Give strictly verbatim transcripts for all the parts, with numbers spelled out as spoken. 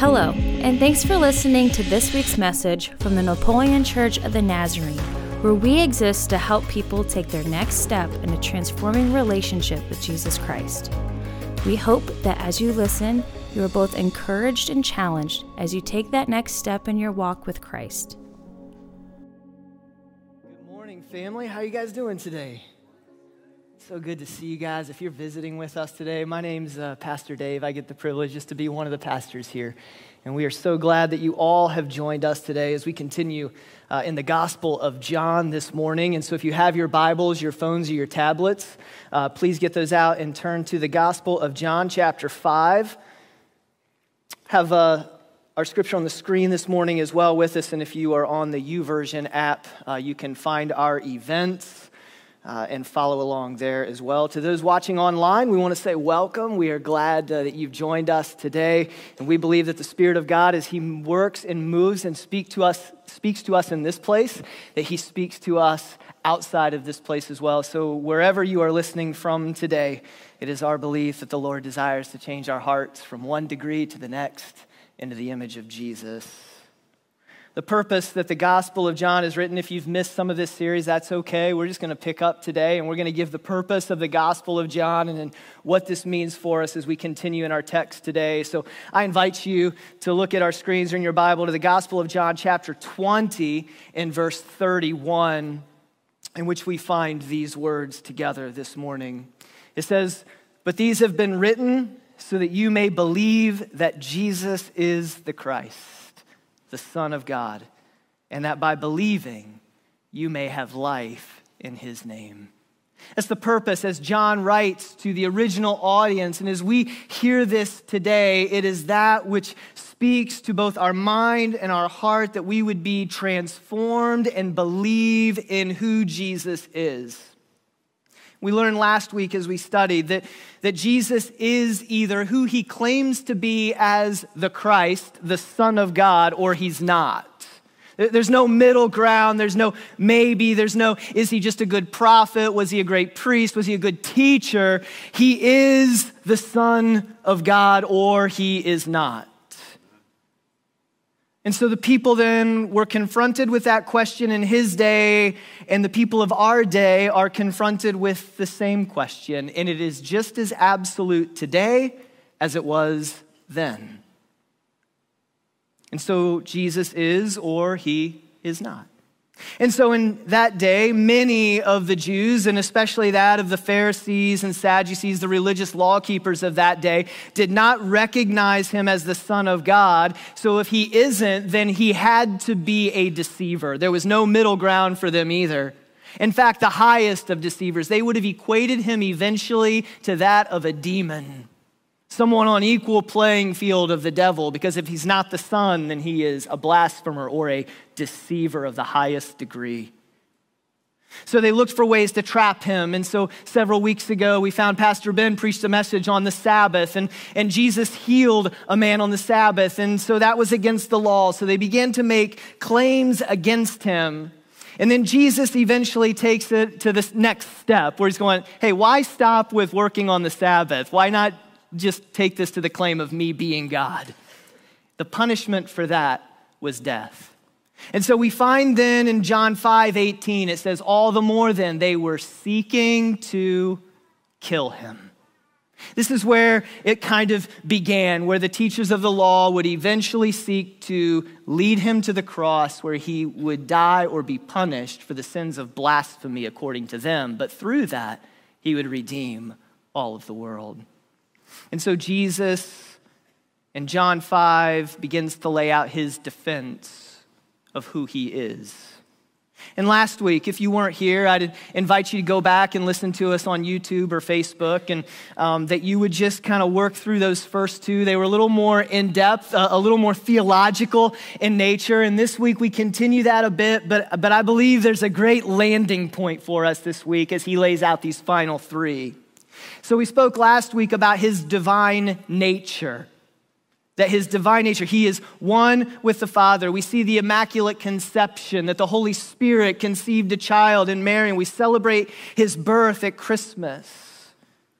Hello, and thanks for listening to this week's message from the Napoleon Church of the Nazarene, where we exist to help people take their next step in a transforming relationship with Jesus Christ. We hope that as you listen, you are both encouraged and challenged as you take that next step in your walk with Christ. Good morning, family. How are you guys doing today? So good to see you guys. If you're visiting with us today, my name's uh, Pastor Dave. I get the privilege just to be one of the pastors here. And we are so glad that you all have joined us today as we continue uh, in the Gospel of John this morning. And so if you have your Bibles, your phones, or your tablets, uh, please get those out and turn to the Gospel of John, chapter five. Have uh, our scripture on the screen this morning as well with us. And if you are on the YouVersion app, uh, you can find our events. Uh, and follow along there as well. To those watching online, we want to say welcome. We are glad uh, that you've joined us today, and we believe that the Spirit of God, as He works and moves and speak to us, speaks to us in this place, that He speaks to us outside of this place as well. So wherever you are listening from today, it is our belief that the Lord desires to change our hearts from one degree to the next into the image of Jesus. The purpose that the Gospel of John is written, if you've missed some of this series, that's okay. We're just going to pick up today, and we're going to give the purpose of the Gospel of John and then what this means for us as we continue in our text today. So I invite you to look at our screens or in your Bible to the Gospel of John, chapter twenty, and verse thirty-one, in which we find these words together this morning. It says, "But these have been written so that you may believe that Jesus is the Christ, the Son of God, and that by believing you may have life in His name." That's the purpose as John writes to the original audience. And as we hear this today, it is that which speaks to both our mind and our heart that we would be transformed and believe in who Jesus is. We learned last week as we studied that, that Jesus is either who He claims to be as the Christ, the Son of God, or He's not. There's no middle ground. There's no maybe. There's no, is He just a good prophet? Was He a great priest? Was He a good teacher? He is the Son of God, or He is not. And so the people then were confronted with that question in His day, and the people of our day are confronted with the same question. And it is just as absolute today as it was then. And so Jesus is or He is not. And so in that day, many of the Jews, and especially that of the Pharisees and Sadducees, the religious law keepers of that day, did not recognize Him as the Son of God. So if He isn't, then He had to be a deceiver. There was no middle ground for them either. In fact, the highest of deceivers, they would have equated Him eventually to that of a demon. Someone on equal playing field of the devil, because if He's not the Son, then He is a blasphemer or a deceiver of the highest degree. So they looked for ways to trap Him. And so several weeks ago, we found Pastor Ben preached a message on the Sabbath, and, and Jesus healed a man on the Sabbath. And so that was against the law. So they began to make claims against Him. And then Jesus eventually takes it to this next step where He's going, hey, why stop with working on the Sabbath? Why not just take this to the claim of me being God? The punishment for that was death. And so we find then in John five eighteen, it says, all the more then they were seeking to kill Him. This is where it kind of began, where the teachers of the law would eventually seek to lead Him to the cross, where He would die or be punished for the sins of blasphemy according to them. But through that, He would redeem all of the world. And so Jesus in John five begins to lay out His defense of who He is. And last week, if you weren't here, I'd invite you to go back and listen to us on YouTube or Facebook, and um, that you would just kind of work through those first two. They were a little more in-depth, uh, a little more theological in nature. And this week we continue that a bit, but, but I believe there's a great landing point for us this week as He lays out these final three. So we spoke last week about His divine nature, that His divine nature, He is one with the Father. We see the Immaculate Conception, that the Holy Spirit conceived a child in Mary, and we celebrate His birth at Christmas.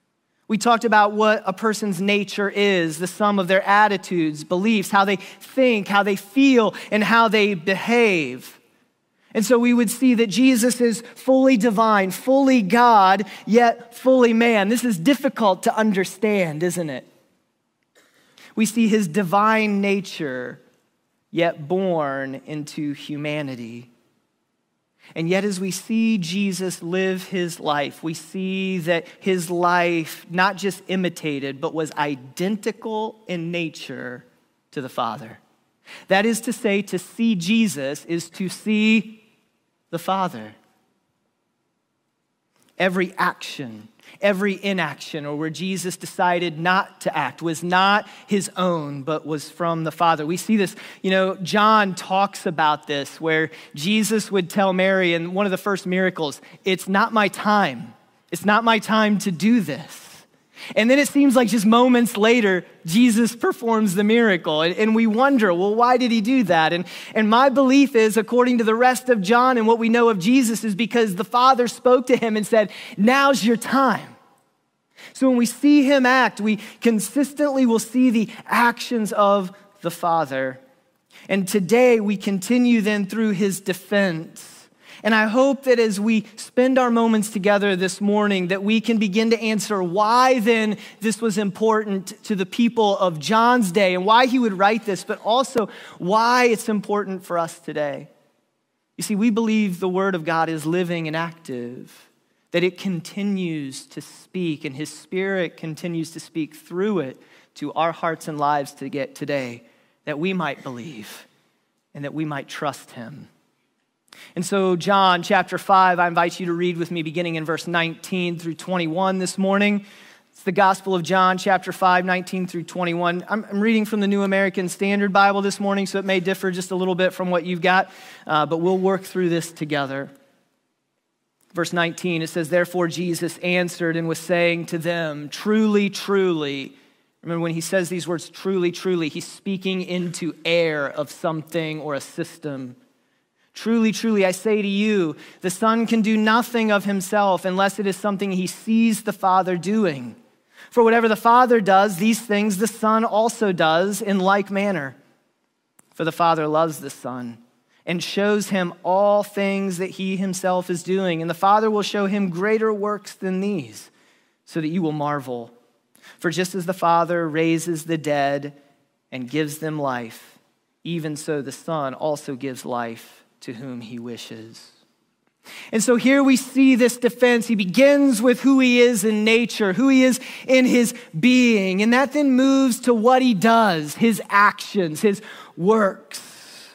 We talked about what a person's nature is, the sum of their attitudes, beliefs, how they think, how they feel, and how they behave. And so we would see that Jesus is fully divine, fully God, yet fully man. This is difficult to understand, isn't it? We see his divine nature, yet born into humanity. And yet as we see Jesus live his life, we see that his life not just imitated, but was identical in nature to the Father. That is to say, to see Jesus is to see the Father. Every action, every inaction, or where Jesus decided not to act, was not his own, but was from the Father. We see this, you know, John talks about this, where Jesus would tell Mary in one of the first miracles, it's not my time. It's not my time to do this. And then it seems like just moments later, Jesus performs the miracle. And, and we wonder, well, why did he do that? And, and my belief is, according to the rest of John and what we know of Jesus, is because the Father spoke to him and said, now's your time. So when we see him act, we consistently will see the actions of the Father. And today we continue then through his defense. And I hope that as we spend our moments together this morning, that we can begin to answer why then this was important to the people of John's day and why he would write this, but also why it's important for us today. You see, we believe the Word of God is living and active, that it continues to speak and his Spirit continues to speak through it to our hearts and lives to get today, that we might believe and that we might trust him. And so John chapter five, I invite you to read with me beginning in verse nineteen through twenty-one this morning. It's the Gospel of John chapter five, nineteen through twenty-one. I'm, I'm reading from the New American Standard Bible this morning, so it may differ just a little bit from what you've got, uh, but we'll work through this together. Verse nineteen, it says, therefore Jesus answered and was saying to them, truly, truly. Remember when he says these words, truly, truly, he's speaking into air of something or a system. Truly, truly, I say to you, the Son can do nothing of himself unless it is something he sees the Father doing. For whatever the Father does, these things the Son also does in like manner. For the Father loves the Son and shows him all things that he himself is doing. And the Father will show him greater works than these, so that you will marvel. For just as the Father raises the dead and gives them life, even so the Son also gives life to whom he wishes. And so here we see this defense. He begins with who he is in nature, who he is in his being, and that then moves to what he does, his actions, his works.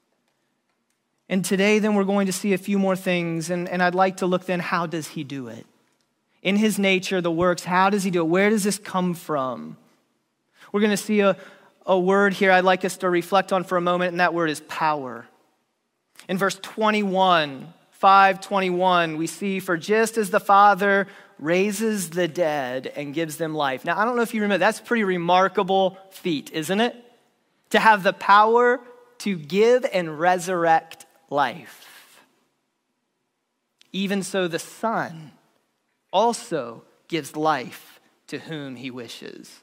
And today then we're going to see a few more things, and, and I'd like to look then, how does he do it? In his nature, the works, how does he do it? Where does this come from? We're going to see a, a word here I'd like us to reflect on for a moment, and that word is power. In verse twenty-one, five twenty-one, we see, for just as the Father raises the dead and gives them life. Now, I don't know if you remember, that's a pretty remarkable feat, isn't it? To have the power to give and resurrect life. Even so, the Son also gives life to whom he wishes.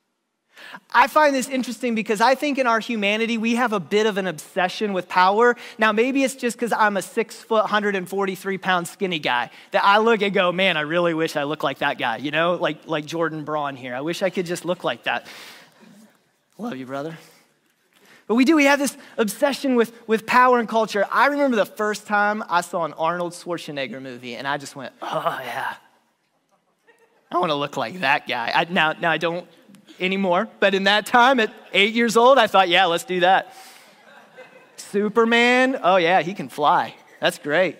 I find this interesting because I think in our humanity, we have a bit of an obsession with power. Now, maybe it's just because I'm a six foot, one hundred forty-three pound skinny guy that I look and go, man, I really wish I looked like that guy, you know, like, like Jordan Braun here. I wish I could just look like that. Love you, brother. But we do, we have this obsession with, with power and culture. I remember the first time I saw an Arnold Schwarzenegger movie and I just went, oh yeah, I want to look like that guy. I, now, now I don't anymore, but in that time at eight years old, I thought, yeah, let's do that. Superman, oh yeah, he can fly. That's great.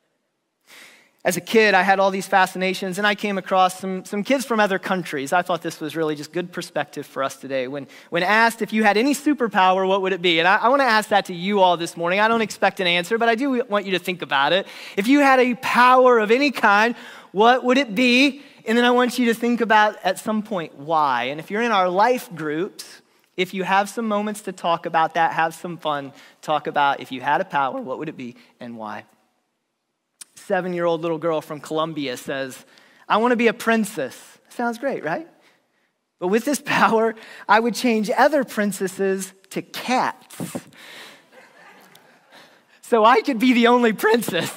As a kid, I had all these fascinations, and I came across some, some kids from other countries. I thought this was really just good perspective for us today. When, when asked if you had any superpower, what would it be? And I, I want to ask that to you all this morning. I don't expect an answer, but I do want you to think about it. If you had a power of any kind, what would it be? And then I want you to think about at some point why. And if you're in our life groups, if you have some moments to talk about that, have some fun, talk about if you had a power, what would it be and why? Seven-year-old little girl from Colombia says, I want to be a princess. Sounds great, right? But with this power, I would change other princesses to cats. So I could be the only princess.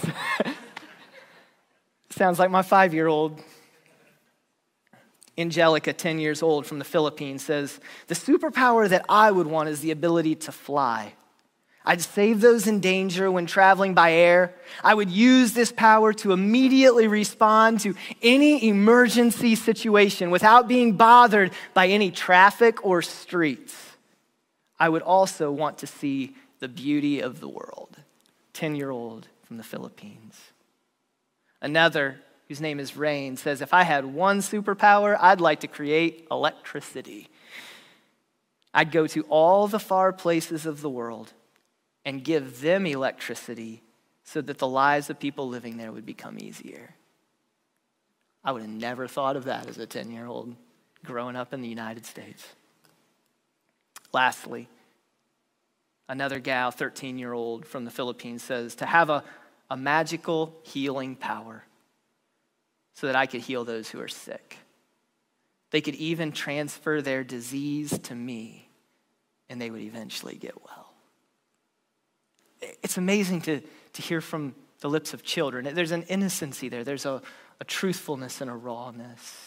Sounds like my five-year-old. Angelica, ten years old, from the Philippines, says, the superpower that I would want is the ability to fly. I'd save those in danger when traveling by air. I would use this power to immediately respond to any emergency situation without being bothered by any traffic or streets. I would also want to see the beauty of the world. ten-year-old from the Philippines. Another, whose name is Rain, says, if I had one superpower, I'd like to create electricity. I'd go to all the far places of the world and give them electricity so that the lives of people living there would become easier. I would have never thought of that as a ten-year-old growing up in the United States. Lastly, another gal, thirteen-year-old from the Philippines, says, to have a, a magical healing power so that I could heal those who are sick. They could even transfer their disease to me, and they would eventually get well. It's amazing to, to hear from the lips of children. There's an innocency there. There's a, a truthfulness and a rawness.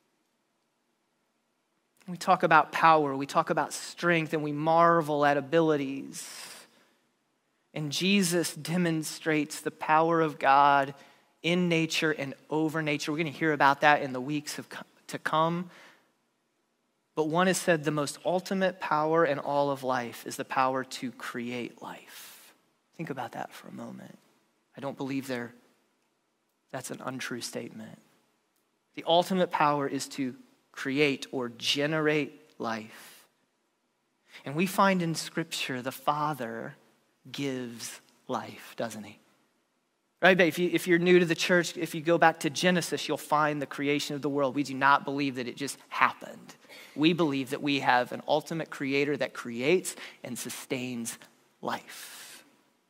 We talk about power, we talk about strength, and we marvel at abilities. And Jesus demonstrates the power of God in nature and over nature. We're going to hear about that in the weeks of, to come. But one has said the most ultimate power in all of life is the power to create life. Think about that for a moment. I don't believe there, that's an untrue statement. The ultimate power is to create or generate life. And we find in Scripture the Father gives life, doesn't he? Right, but if, you, if you're new to the church, if you go back to Genesis, you'll find the creation of the world. We do not believe that it just happened. We believe that we have an ultimate creator that creates and sustains life.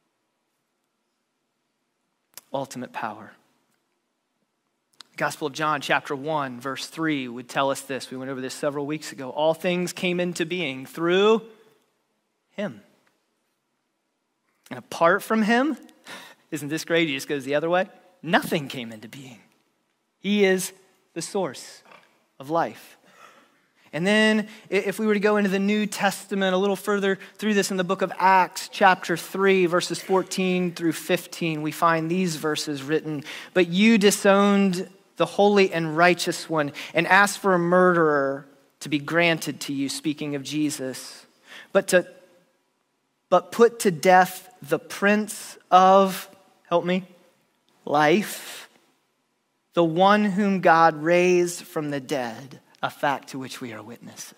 Ultimate power. The Gospel of John, chapter one, verse three, would tell us this. We went over this several weeks ago. All things came into being through him. And apart from him, isn't this great? He just goes the other way. Nothing came into being. He is the source of life. And then if we were to go into the New Testament a little further through this in the book of Acts, chapter three, verses fourteen through fifteen, we find these verses written. But you disowned the holy and righteous one and asked for a murderer to be granted to you, speaking of Jesus. But to but put to death the prince of, help me, life, the one whom God raised from the dead, a fact to which we are witnesses.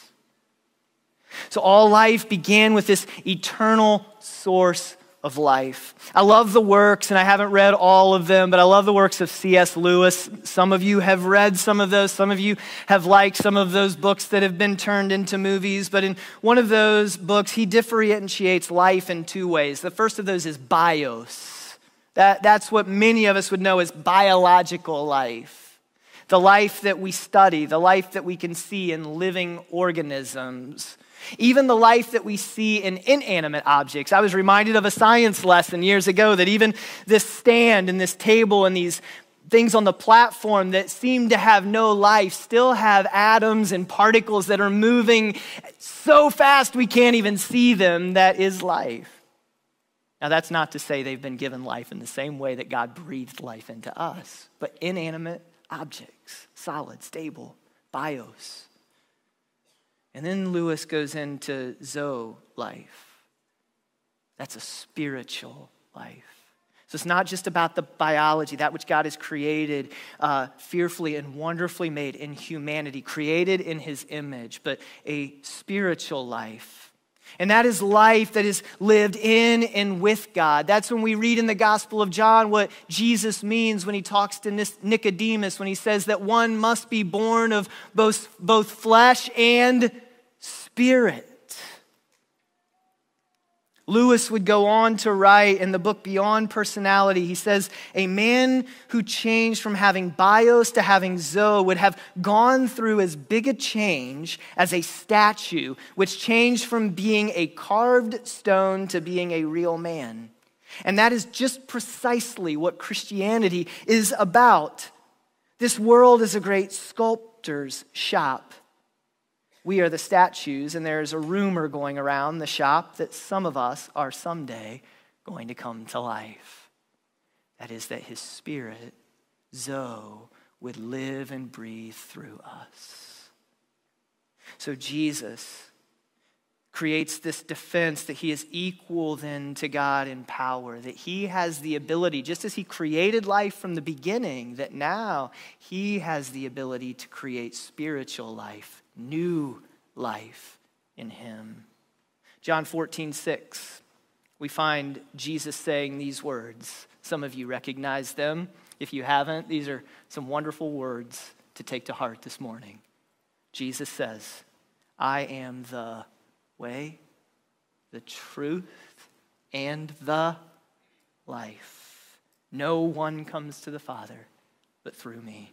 So all life began with this eternal source of life. I love the works, and I haven't read all of them, but I love the works of C S Lewis. Some of you have read some of those. Some of you have liked some of those books that have been turned into movies. But in one of those books, he differentiates life in two ways. The first of those is bios. That, that's what many of us would know as biological life. The life that we study, the life that we can see in living organisms. Even the life that we see in inanimate objects. I was reminded of a science lesson years ago that even this stand and this table and these things on the platform that seem to have no life still have atoms and particles that are moving so fast we can't even see them. That is life. Now that's not to say they've been given life in the same way that God breathed life into us, but inanimate objects, solid, stable, bios. And then Lewis goes into Zoe life. That's a spiritual life. So it's not just about the biology, that which God has created, uh, fearfully and wonderfully made in humanity, created in his image, but a spiritual life. And that is life that is lived in and with God. That's when we read in the Gospel of John what Jesus means when he talks to Nicodemus, when he says that one must be born of both, both flesh and spirit. Lewis would go on to write in the book Beyond Personality, he says, a man who changed from having bios to having zoe would have gone through as big a change as a statue, which changed from being a carved stone to being a real man. And that is just precisely what Christianity is about. This world is a great sculptor's shop. We are the statues, and there's a rumor going around the shop that some of us are someday going to come to life. That is, that his spirit, Zoe, would live and breathe through us. So Jesus creates this defense that he is equal then to God in power, that he has the ability, just as he created life from the beginning, that now he has the ability to create spiritual life, new life in him. John fourteen six, we find Jesus saying these words. Some of you recognize them. If you haven't, these are some wonderful words to take to heart this morning. Jesus says, I am the way, the truth, and the life. No one comes to the Father but through me.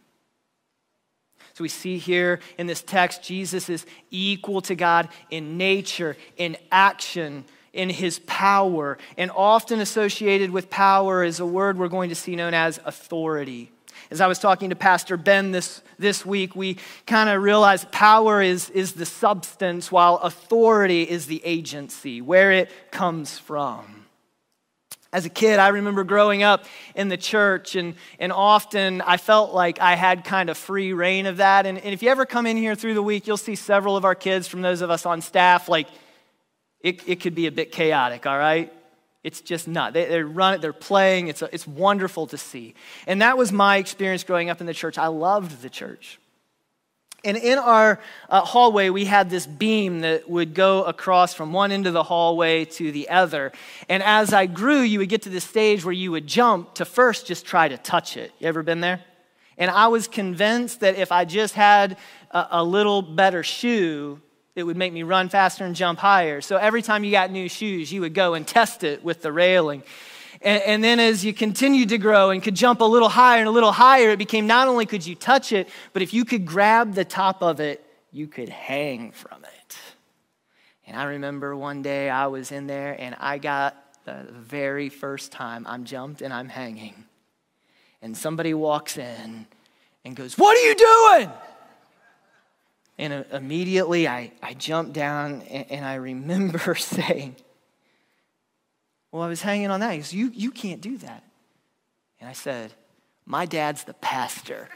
So we see here in this text, Jesus is equal to God in nature, in action, in his power. And often associated with power is a word we're going to see known as authority. As I was talking to Pastor Ben this, this week, we kind of realized power is, is the substance while authority is the agency, where it comes from. As a kid, I remember growing up in the church, and, and often I felt like I had kind of free reign of that. And, and if you ever come in here through the week, you'll see several of our kids from those of us on staff, like it, it could be a bit chaotic, all right? It's just not. They, they're running, they're playing. It's, a, it's wonderful to see. And that was my experience growing up in the church. I loved the church. And in our uh, hallway, we had this beam that would go across from one end of the hallway to the other. And as I grew, you would get to this stage where you would jump to first just try to touch it. You ever been there? And I was convinced that if I just had a, a little better shoe, it would make me run faster and jump higher. So every time you got new shoes, you would go and test it with the railing. And, and then as you continued to grow and could jump a little higher and a little higher, it became not only could you touch it, but if you could grab the top of it, you could hang from it. And I remember one day I was in there and I got the very first time I'm jumped and I'm hanging. And somebody walks in and goes, "What are you doing?" And immediately I, I jumped down and, and I remember saying, well, I was hanging on that. He goes, you, you can't do that. And I said, my dad's the pastor.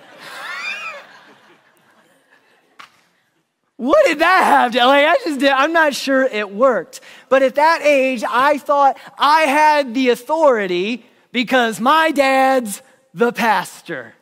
What did that have to, like, I just did, I'm not sure it worked. But at that age, I thought I had the authority because my dad's the pastor.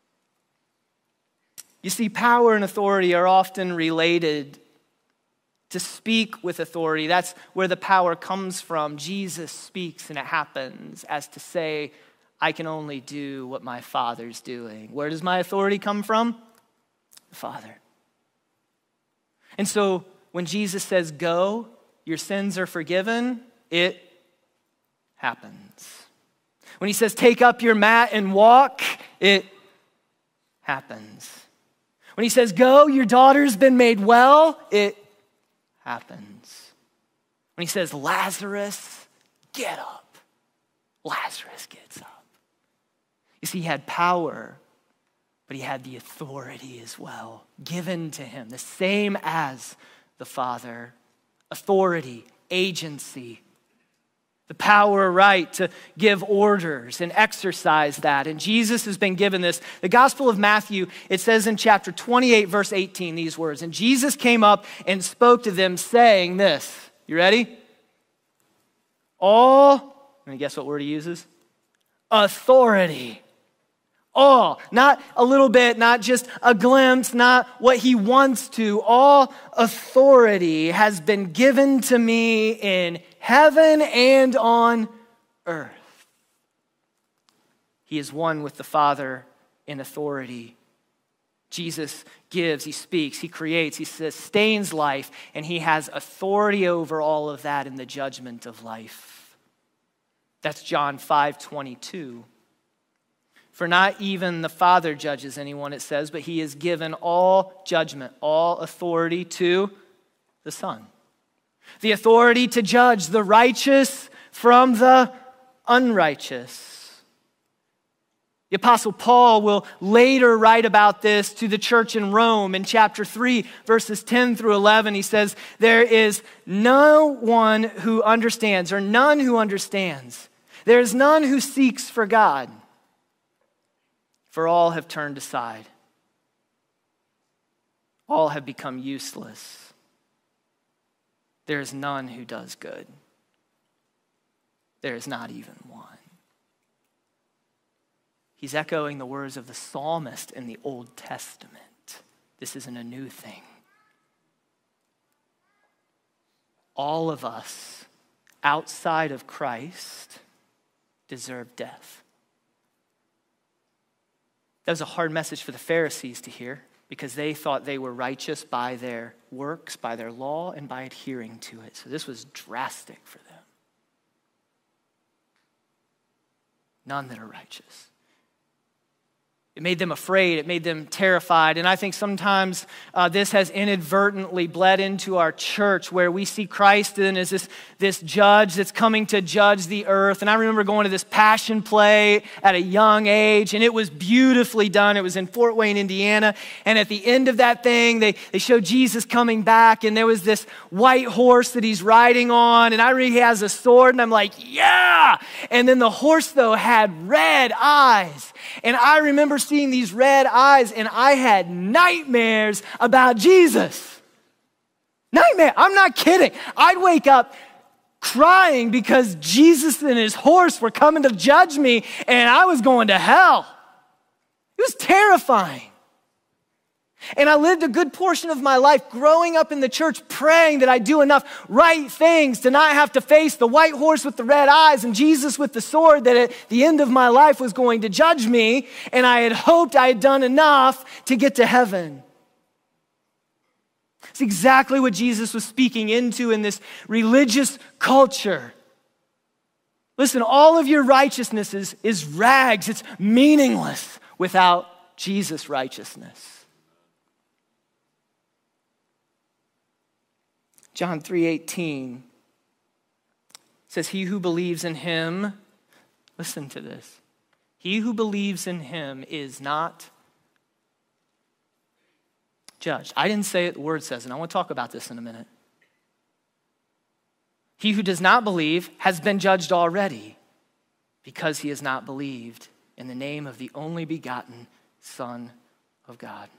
You see, power and authority are often related. To speak with authority, that's where the power comes from. Jesus speaks and it happens, as to say, I can only do what my Father's doing. Where does my authority come from? The Father. And so when Jesus says, go, your sins are forgiven, it happens. When he says, take up your mat and walk, it happens. When he says, go, your daughter's been made well, it happens. When he says, Lazarus, get up, Lazarus gets up. You see, he had power, but he had the authority as well, given to him, the same as the Father. Authority, agency, the power, right, to give orders and exercise that. And Jesus has been given this. The Gospel of Matthew, it says in chapter twenty-eight, verse eighteen, these words. And Jesus came up and spoke to them saying this. You ready? All, let me guess what word he uses? Authority. All, not a little bit, not just a glimpse, not what he wants to. All authority has been given to me in heaven and on earth. He is one with the Father in authority. Jesus gives, he speaks, he creates, he sustains life, and he has authority over all of that in the judgment of life. That's John five twenty-two. For not even the Father judges anyone, it says, but he has given all judgment, all authority to the Son. The authority to judge the righteous from the unrighteous. The Apostle Paul will later write about this to the church in Rome in chapter three, verses ten through eleven. He says, there is no one who understands, or none who understands. There is none who seeks for God. For all have turned aside. All have become useless. There is none who does good. There is not even one. He's echoing the words of the psalmist in the Old Testament. This isn't a new thing. All of us outside of Christ deserve death. That was a hard message for the Pharisees to hear because they thought they were righteous by their works, by their law, and by adhering to it. So this was drastic for them. None that are righteous. It made them afraid. It made them terrified. And I think sometimes uh, this has inadvertently bled into our church where we see Christ then as this, this judge that's coming to judge the earth. And I remember going to this Passion play at a young age, and it was beautifully done. It was in Fort Wayne, Indiana. And at the end of that thing, they, they showed Jesus coming back, and there was this white horse that he's riding on. And I remember he has a sword, and I'm like, yeah! And then the horse, though, had red eyes. And I remember seeing these red eyes, and I had nightmares about Jesus. Nightmare. I'm not kidding. I'd wake up crying because Jesus and his horse were coming to judge me, and I was going to hell. It was terrifying. And I lived a good portion of my life growing up in the church praying that I do enough right things to not have to face the white horse with the red eyes and Jesus with the sword that at the end of my life was going to judge me. And I had hoped I had done enough to get to heaven. It's exactly what Jesus was speaking into in this religious culture. Listen, all of your righteousness is, is rags. It's meaningless without Jesus' righteousness. John three eighteen says, he who believes in him, listen to this, he who believes in him is not judged. I didn't say it, the word says, and I want to talk about this in a minute. He who does not believe has been judged already because he has not believed in the name of the only begotten Son of God.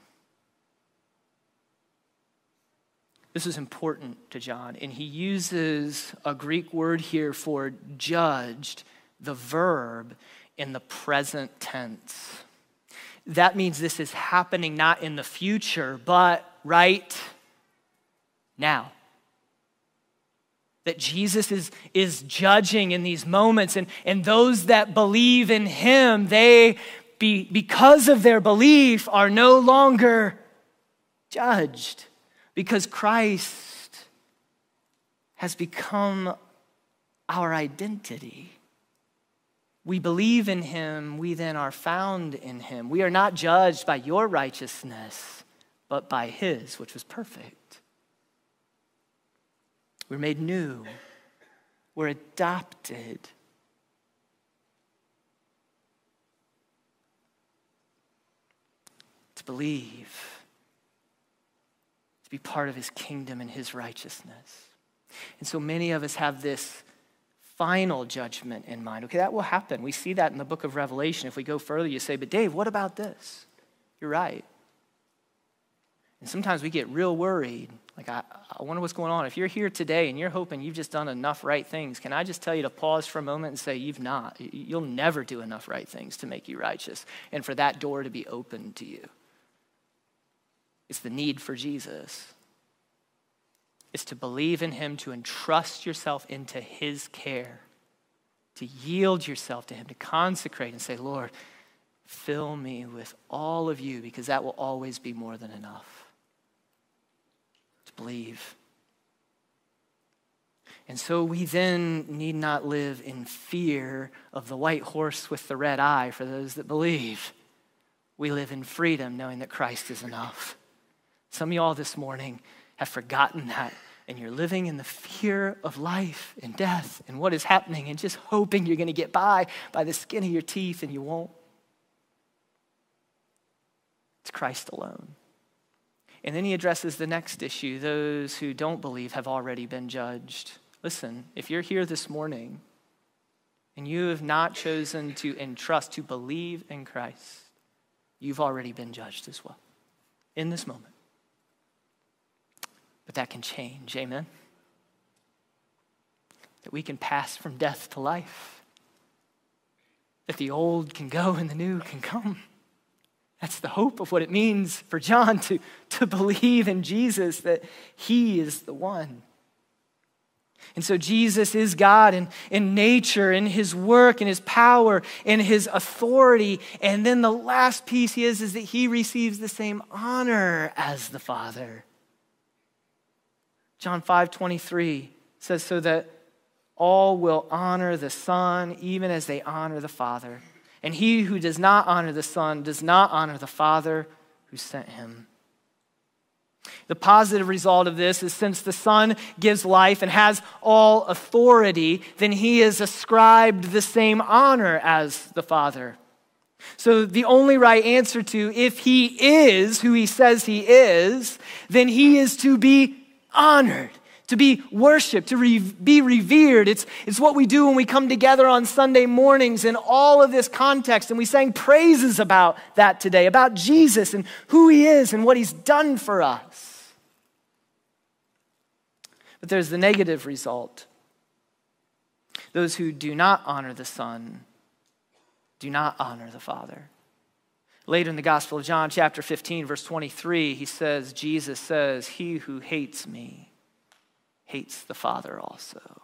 This is important to John, and he uses a Greek word here for judged, the verb, in the present tense. That means this is happening not in the future, but right now. That Jesus is, is judging in these moments, and, and those that believe in him, they, be, because of their belief, are no longer judged. Because Christ has become our identity. We believe in him, we then are found in him. We are not judged by your righteousness, but by his, which was perfect. We're made new. We're adopted. To believe. Be part of his kingdom and his righteousness. And so many of us have this final judgment in mind. Okay, that will happen. We see that in the book of Revelation. If we go further, you say, but Dave, what about this? You're right. And sometimes we get real worried. Like, I, I wonder what's going on. If you're here today and you're hoping you've just done enough right things, can I just tell you to pause for a moment and say, you've not. You'll never do enough right things to make you righteous and for that door to be open to you. It's the need for Jesus. It's to believe in him, to entrust yourself into his care, to yield yourself to him, to consecrate and say, Lord, fill me with all of you, because that will always be more than enough to believe. And so we then need not live in fear of the white horse with the red eye for those that believe. We live in freedom knowing that Christ is enough. Some of y'all this morning have forgotten that, and you're living in the fear of life and death and what is happening and just hoping you're going to get by by the skin of your teeth, and you won't. It's Christ alone. And then he addresses the next issue. Those who don't believe have already been judged. Listen, if you're here this morning and you have not chosen to entrust, to believe in Christ, you've already been judged as well in this moment. But that can change, amen? That we can pass from death to life. That the old can go and the new can come. That's the hope of what it means for John to, to believe in Jesus, that he is the one. And so Jesus is God in, in nature, in his work, in his power, in his authority. And then the last piece he is, is that he receives the same honor as the Father. John five twenty-three says, so that all will honor the Son, even as they honor the Father. And he who does not honor the Son does not honor the Father who sent him. The positive result of this is, since the Son gives life and has all authority, then he is ascribed the same honor as the Father. So the only right answer to, if he is who he says he is, then he is to be honored, to be worshiped, to re- be revered. It's, it's what we do when we come together on Sunday mornings in all of this context, and we sang praises about that today, about Jesus and who he is and what he's done for us. But there's the negative result. Those who do not honor the Son do not honor the Father. Later in the Gospel of John, chapter fifteen, verse twenty-three, he says, Jesus says, he who hates me hates the Father also. Can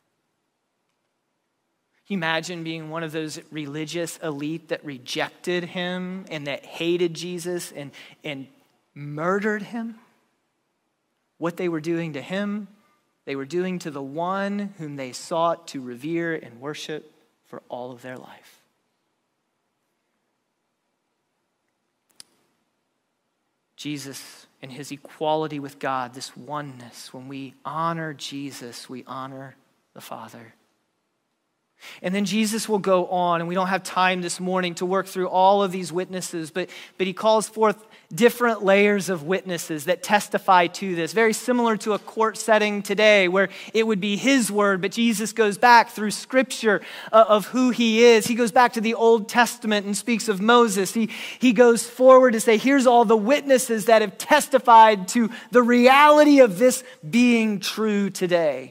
you imagine being one of those religious elite that rejected him and that hated Jesus and, and murdered him? What they were doing to him, they were doing to the one whom they sought to revere and worship for all of their life. Jesus and his equality with God, this oneness, when we honor Jesus, we honor the Father. And then Jesus will go on, and we don't have time this morning to work through all of these witnesses, but, but he calls forth different layers of witnesses that testify to this, very similar to a court setting today where it would be his word, but Jesus goes back through scripture uh, of who he is. He goes back to the Old Testament and speaks of Moses. He, he goes forward to say, here's all the witnesses that have testified to the reality of this being true today.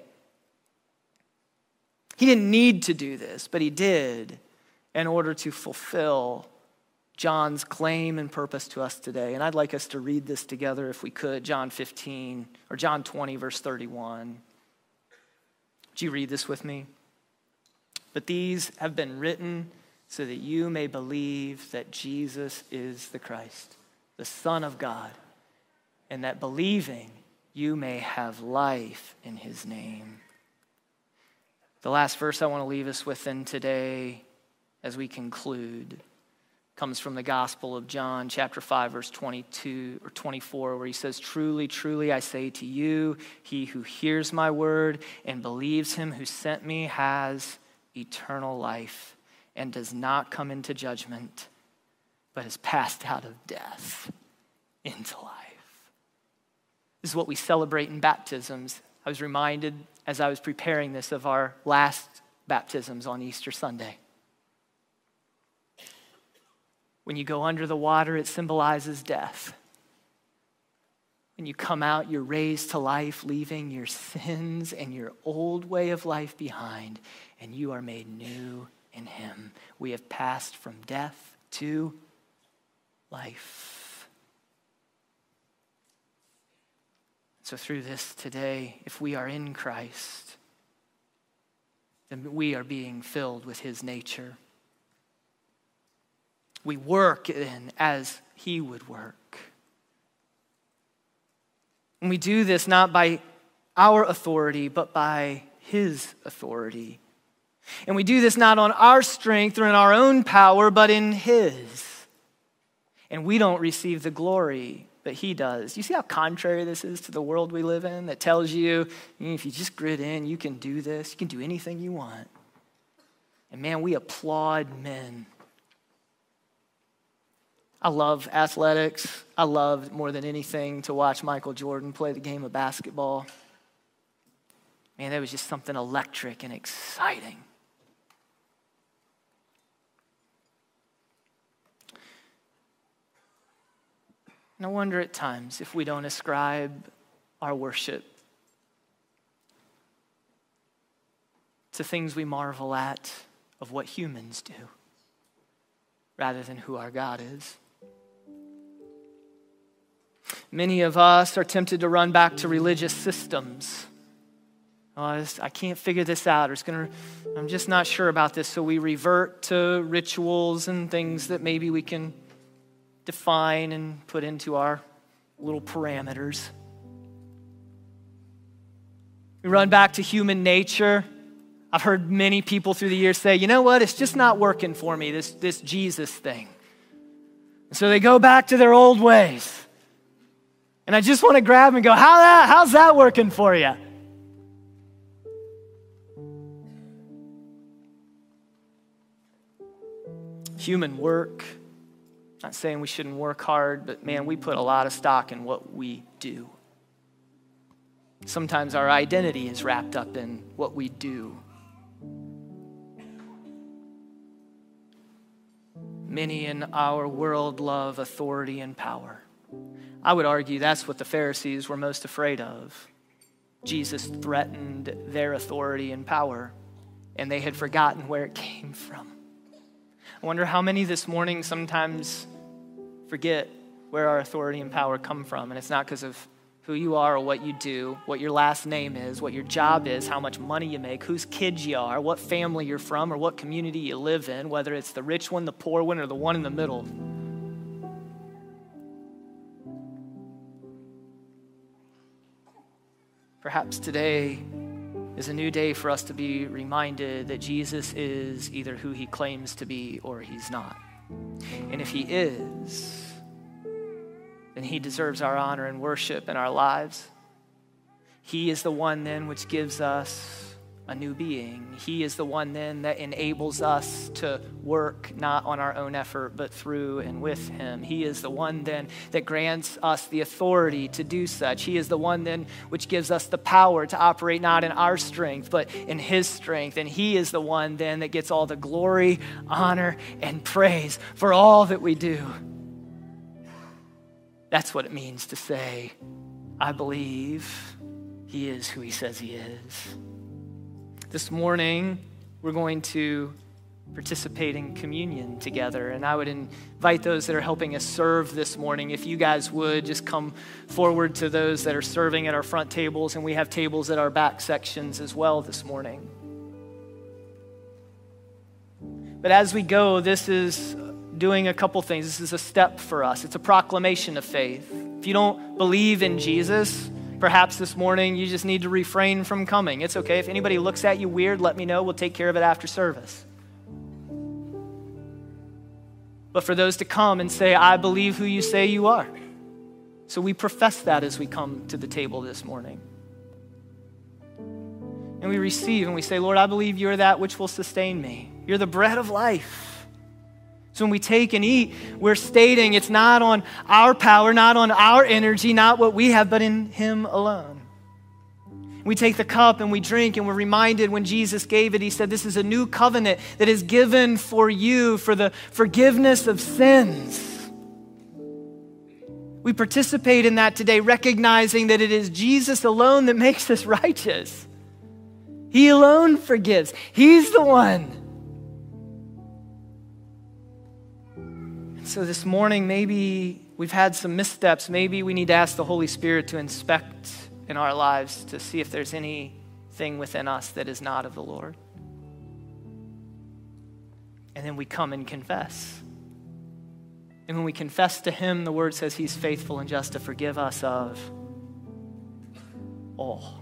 He didn't need to do this, but he did in order to fulfill John's claim and purpose to us today. And I'd like us to read this together if we could, John fifteen, or John twenty, verse thirty-one. Would you read this with me? But these have been written so that you may believe that Jesus is the Christ, the Son of God, and that believing you may have life in his name. The last verse I want to leave us with in today as we conclude comes from the Gospel of John, chapter five, verse twenty-two or twenty-four, where he says, truly, truly, I say to you, he who hears my word and believes him who sent me has eternal life and does not come into judgment, but is passed out of death into life. This is what we celebrate in baptisms. I was reminded as I was preparing this of our last baptisms on Easter Sunday. When you go under the water, it symbolizes death. When you come out, you're raised to life, leaving your sins and your old way of life behind, and you are made new in him. We have passed from death to life. So through this today, if we are in Christ, then we are being filled with his nature. we work in as he would work. And we do this not by our authority, but by his authority. And we do this not on our strength or in our own power, but in his. And we don't receive the glory, but he does. You see how contrary this is to the world we live in that tells you, if you just grit in, you can do this. You can do anything you want. And man, we applaud men. I love athletics. I love more than anything to watch Michael Jordan play the game of basketball. Man, that was just something electric and exciting. No wonder at times if we don't ascribe our worship to things we marvel at of what humans do rather than who our God is. Many of us are tempted to run back to religious systems. Oh, I, just, I can't figure this out. Or it's gonna, I'm just not sure about this. So we revert to rituals and things that maybe we can define and put into our little parameters. We run back to human nature. I've heard many people through the years say, you know what, it's just not working for me, this, this Jesus thing. And so they go back to their old ways. And I just want to grab them and go, How that, how's that working for you? Human work. Not saying we shouldn't work hard, but man, we put a lot of stock in what we do. Sometimes our identity is wrapped up in what we do. Many in our world love authority and power. I would argue that's what the Pharisees were most afraid of. Jesus threatened their authority and power, and they had forgotten where it came from. I wonder how many this morning sometimes forget where our authority and power come from. And it's not because of who you are or what you do, what your last name is, what your job is, how much money you make, whose kids you are, what family you're from, or what community you live in, whether it's the rich one, the poor one, or the one in the middle. Perhaps today is a new day for us to be reminded that Jesus is either who he claims to be or he's not. And if he is, then he deserves our honor and worship in our lives. He is the one then which gives us a new being. He is the one then that enables us to work not on our own effort, but through and with him. He is the one then that grants us the authority to do such. He is the one then which gives us the power to operate not in our strength, but in his strength. And he is the one then that gets all the glory, honor, and praise for all that we do. That's what it means to say, I believe he is who he says he is. This morning, we're going to participate in communion together. And I would invite those that are helping us serve this morning, if you guys would just come forward to those that are serving at our front tables, and we have tables at our back sections as well this morning. But as we go, this is doing a couple things. This is a step for us. It's a proclamation of faith. If you don't believe in Jesus, perhaps this morning you just need to refrain from coming. It's okay. If anybody looks at you weird, let me know. We'll take care of it after service. But for those to come and say, I believe who you say you are. So we profess that as we come to the table this morning. And we receive and we say, Lord, I believe you're that which will sustain me. You're the bread of life. So when we take and eat, we're stating it's not on our power, not on our energy, not what we have, but in him alone. We take the cup and we drink, and we're reminded when Jesus gave it, he said, this is a new covenant that is given for you for the forgiveness of sins. We participate in that today, recognizing that it is Jesus alone that makes us righteous. He alone forgives. He's the one. So this morning, maybe we've had some missteps. Maybe we need to ask the Holy Spirit to inspect in our lives to see if there's anything within us that is not of the Lord. And then we come and confess. And when we confess to him, the word says he's faithful and just to forgive us of all.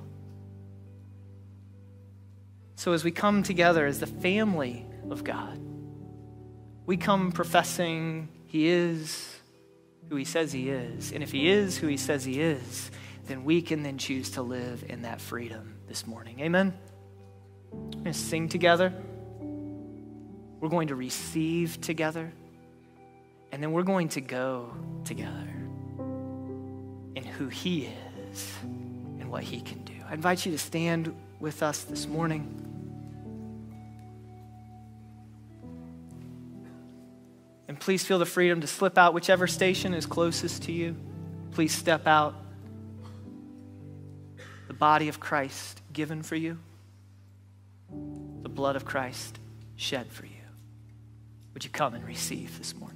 So as we come together as the family of God, we come professing he is who he says he is. And if he is who he says he is, then we can then choose to live in that freedom this morning. Amen? We're going to sing together. We're going to receive together. And then we're going to go together in who he is and what he can do. I invite you to stand with us this morning. And please feel the freedom to slip out whichever station is closest to you. Please step out. The body of Christ given for you. The blood of Christ shed for you. Would you come and receive this morning?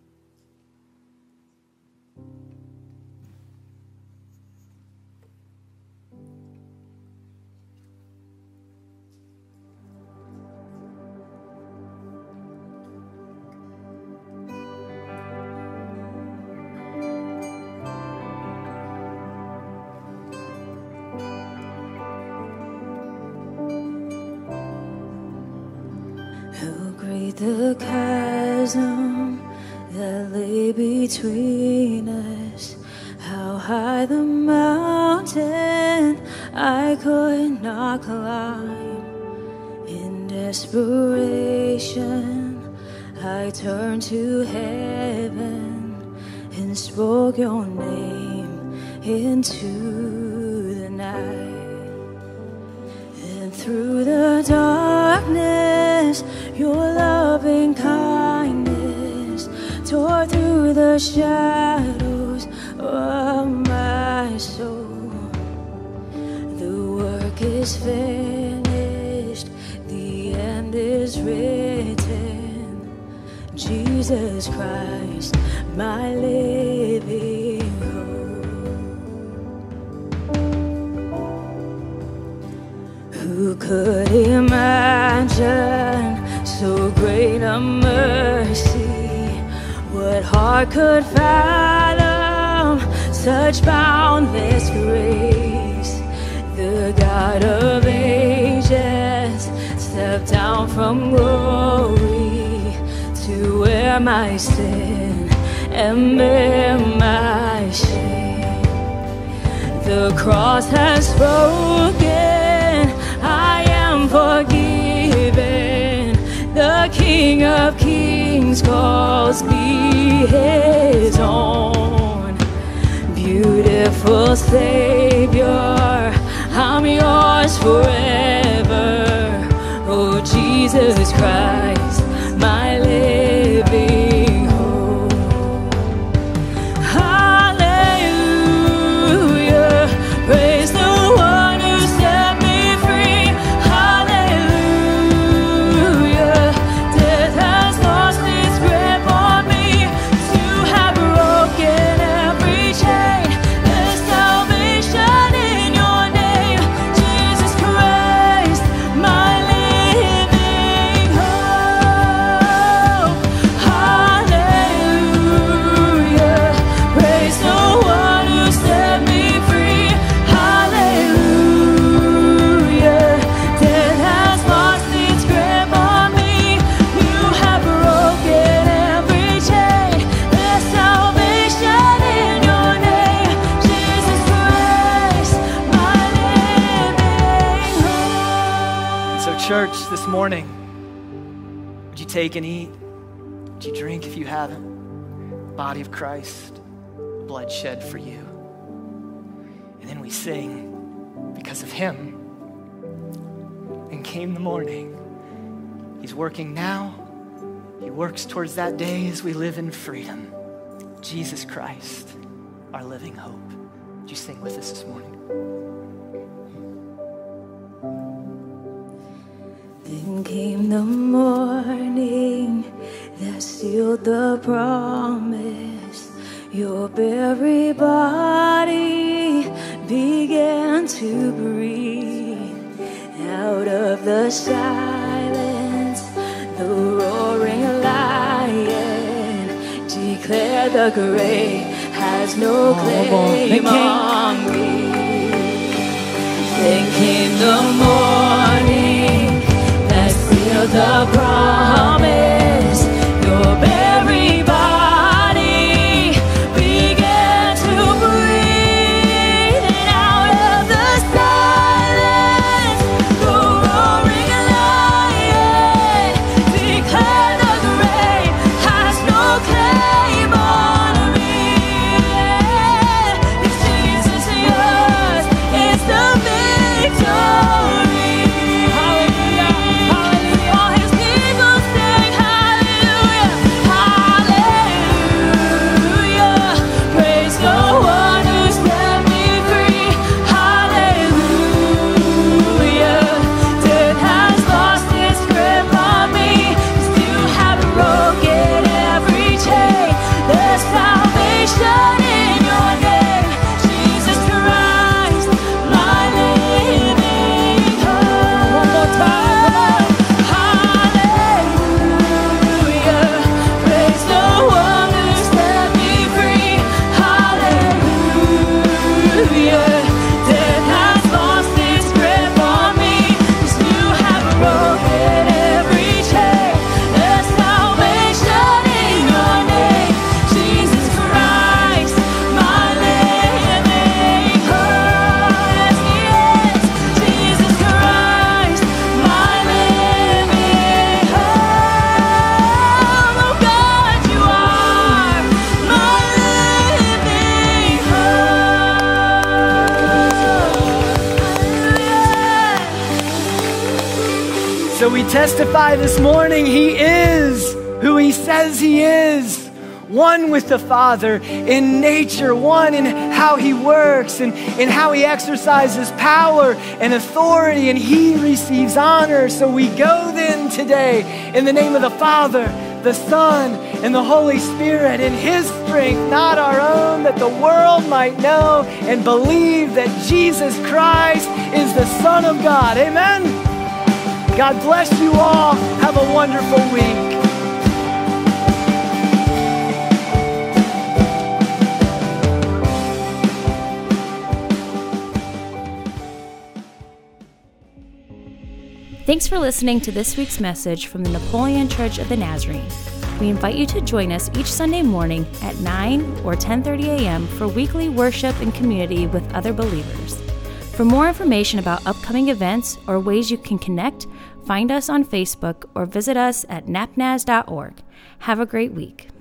The chasm that lay between us, how high the mountain I could not climb. In desperation, I turned to heaven and spoke your name into the night. And through the darkness, your loving kindness tore through the shadows of my soul. The work is finished, the end is written. Jesus Christ, my living hope. Who could imagine so great a mercy? What heart could fathom such boundless grace? The God of ages stepped down from glory to wear my sin and bear my shame. The cross has spoken, I am forgiven. The King of Kings calls me his own. Beautiful Savior, I'm yours forever. Oh, Jesus Christ, my living hope. Hallelujah, praise the one who set me free. Hallelujah, death has lost its grip on me. You have broken every chain. There's salvation in your name, Jesus Christ, my living hope. Hallelujah, praise the one who set me free. Hallelujah, death has lost its grip on me. You have broken every chain. There's salvation in your name, Jesus Christ, my living hope. So, church, this morning, would you take and eat? Would you drink if you haven't? The body of Christ, the blood shed for you. And then we sing because of him. And came the morning. He's working now. He works towards that day as we live in freedom. Jesus Christ, our living hope. Would you sing with us this morning? Then came the morning that sealed the promise. Your very body began to breathe. Out of the silence, the roaring lion declared declare the grave has no claim on me. Then came the morning that sealed the promise. Your very body began to breathe, and out of the silence, the roaring lion declared the grave has no claim on me. If Jesus is yours, it's the victory. Hallelujah, hallelujah. All his people sing hallelujah, hallelujah. Praise the one who set me free. Hallelujah. Death has lost its grip on me. 'Cause you have broken every chain. There's salvation in your name, Jesus Christ, my living hope. One more time. Hallelujah. Praise the one who set me free. Hallelujah. Death has lost its grip on me. 'Cause you have broken every chain. There's salvation in your name, Jesus Christ, my living hope. Yes, he is. Jesus Christ, my living hope. Oh God, you are my living hope. So we testify this morning, he is who he says he is. One with the Father in nature, one in how he works and in how he exercises power and authority, and he receives honor. So we go then today in the name of the Father, the Son, and the Holy Spirit, in his strength, not our own, that the world might know and believe that Jesus Christ is the Son of God. Amen. God bless you all. Have a wonderful week. Thanks for listening to this week's message from the Napoleon Church of the Nazarene. We invite you to join us each Sunday morning at nine or ten thirty a.m. for weekly worship and community with other believers. For more information about upcoming events or ways you can connect, find us on Facebook or visit us at napnaz dot org. Have a great week.